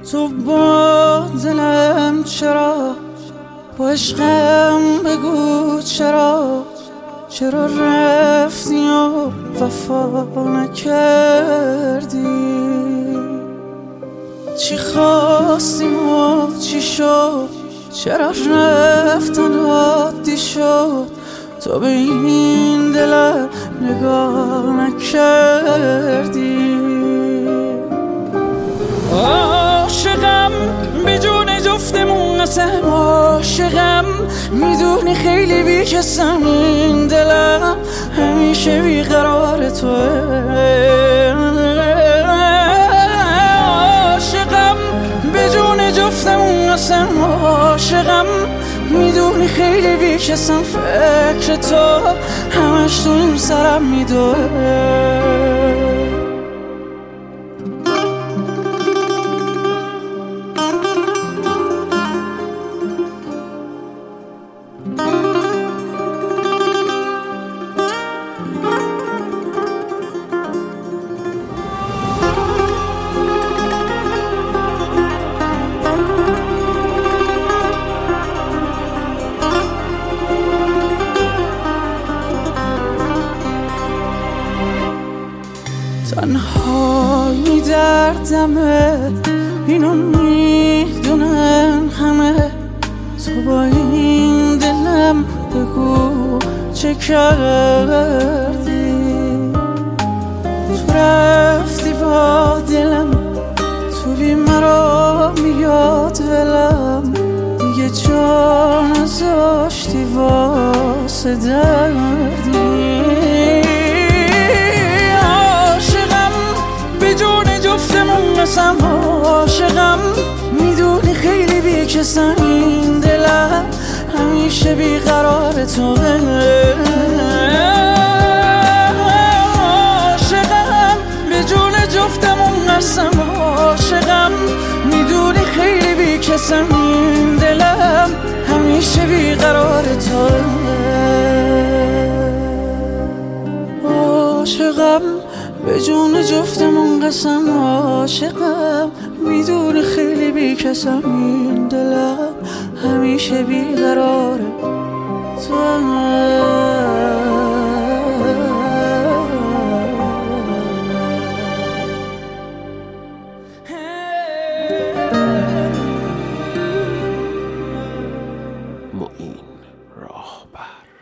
تو با دلم چرا، با عشقم بگو چرا رفتی و وفا نکردی؟ چی خواستیم و چی شد؟ چرا رفتن عادی شد؟ تو به این دلم نگاه نکردی. عاشقم به جون جفتمون قسم، عاشقم میدونی خیلی بیکسم، این دلم همیشه بیقرار توه. عاشقم به جون جفتمون قسم، عاشقم میدونی خیلی بیکسم، فکر تو همش تو این سرم میدوه. تنهایی دردمه، اینو میدونن همه، تو با این دلم بگو چه کردی؟ تو رفتی با دلم، تو بی مرا میاد ولم، دیگه جا نذاشتی واسه دردی. قسم عاشقم میدونی خیلی بیکسم، این دلم همیشه بیقرار توه. عاشقم به جون جفتمون قسم، عاشقم میدونی خیلی بیکسم، این دلم همیشه بیقرار توه. عاشقم به جون جفتمون قسم، عاشقم میدونی خیلی بیکسم، این دلم همیشه بیقراره تو. معین راهبر.